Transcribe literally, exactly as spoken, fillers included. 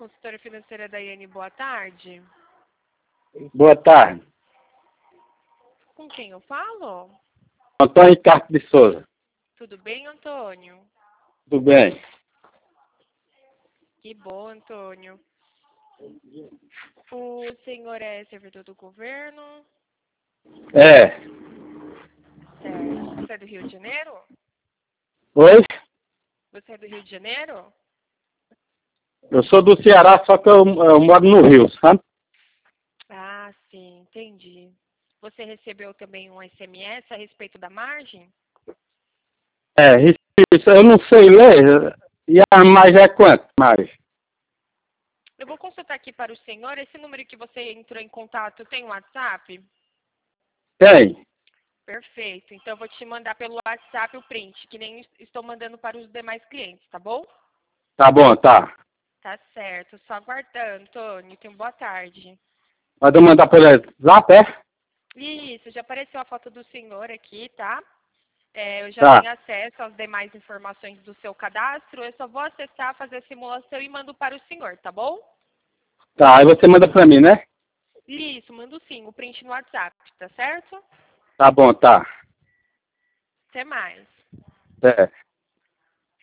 consultora financeira da Daiane, boa tarde. Boa tarde. Com quem eu falo? Antônio Ricardo de Souza. Tudo bem, Antônio? Tudo bem? Que bom, Antônio. O senhor é servidor do governo? É. Certo. Você é do Rio de Janeiro? Oi? Você é do Rio de Janeiro? Eu sou do Ceará, só que eu, eu moro no Rio, sabe? Ah, sim, entendi. Você recebeu também um S M S a respeito da margem? É, isso eu não sei ler. E a mais é quanto mais? Eu vou consultar aqui para o senhor. Esse número que você entrou em contato tem um WhatsApp? Tem. Perfeito. Então eu vou te mandar pelo WhatsApp o print, que nem estou mandando para os demais clientes, tá bom? Tá bom, tá. Tá certo. Só aguardando, Antônio. Tenha uma boa tarde. Pode mandar pelo Zap, é? Isso, já apareceu a foto do senhor aqui, tá? É, eu já Tá. tenho acesso às demais informações do seu cadastro. Eu só vou acessar, fazer a simulação e mando para o senhor, tá bom? Tá, aí você manda pra mim, né? Isso, mando sim, o print no WhatsApp, tá certo? Tá bom, tá. Até mais. É.